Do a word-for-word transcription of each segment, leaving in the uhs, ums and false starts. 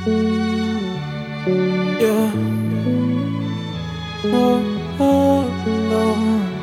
Yeah. Oh, oh, oh.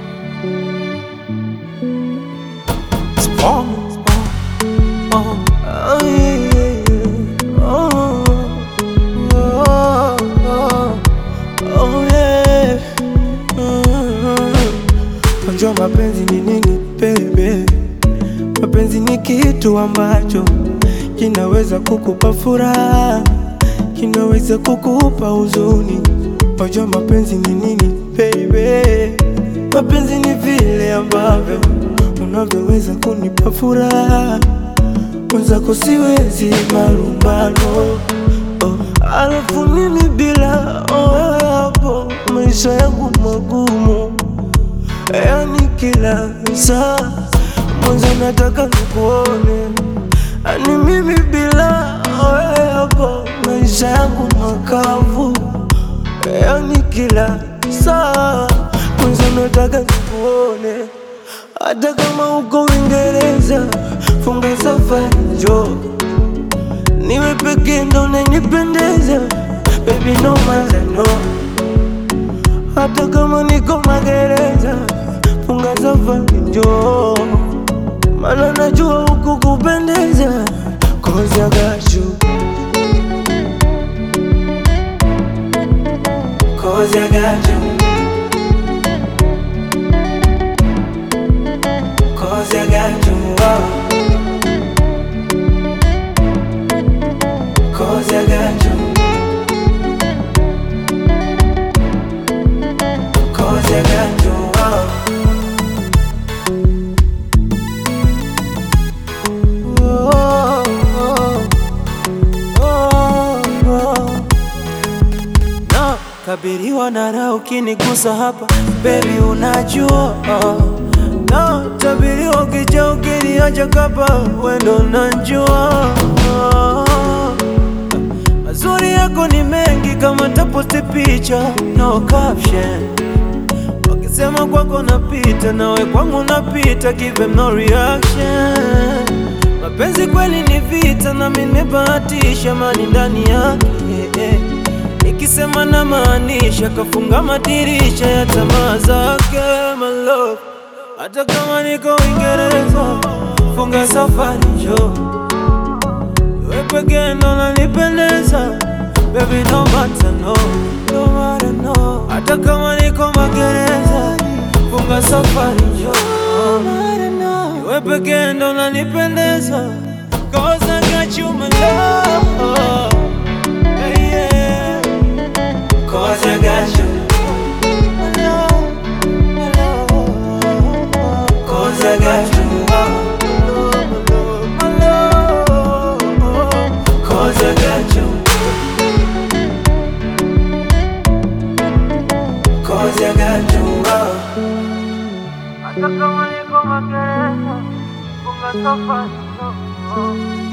Spawn, spawn. Oh, oh, yeah, yeah, yeah. Oh, oh, oh, oh, yeah. Mm. Unajua mapenzi ni nini, baby? Mapenzi ni kitu ambacho kinaweza kukupa furaha, kinaweza kukupa huzuni. Unajua mapenzi ni nini, baby? Mapenzi ni vile ambavyo unavyoweza kunipa furaha, mwenzako siwezi malumbano. Oh, alafu mimi bila oh, hapo maisha yangu magumu. Yani kila saa mwanzo nataka nikuone. Ani mimi bila wewe hapo maisha yangu makavu. Yani kila saa mwanzo nataka nikuone. Hata kama uko Uingereza, funga safari njoo. Niwe peke ndo unanipendeza, baby no matter no. Hata kama niko magereza, funga safari njoo. Maana najua huku kupendeza, cause I got you, cause I got you, cause I got you, oh. Cause I got you, cause I got you, oh. Kabiriwa na raha ukinigusa hapa, baby unajua oh. No, tabiriwa ukija ukiniacha kapa, wendo unajua oh. Mazuri yako ni mengi kama taposti picha, no caption. Wakisema kwako napita, nawe kwangu napita, give them no reaction. Mapenzi kweli ni vita na mimi nimebahatisha mani ndani yake, yeah, yeah. Nikisema na maanisha, kafunga madirisha ya tamaa zake, my love. Hata kama niko Uingereza, funga safari njoo. Wewe peke ndo unanipendeza, baby no matter no, no matter no. Hata kama niko magereza, funga safari njoo. Wewe peke ndo unanipendeza, cause I got you, my love. Cause I got you, my love, my love. Cause I got you, my love. Cause I got you, cause I got you, hata kama niko magereza, funga safari njoo.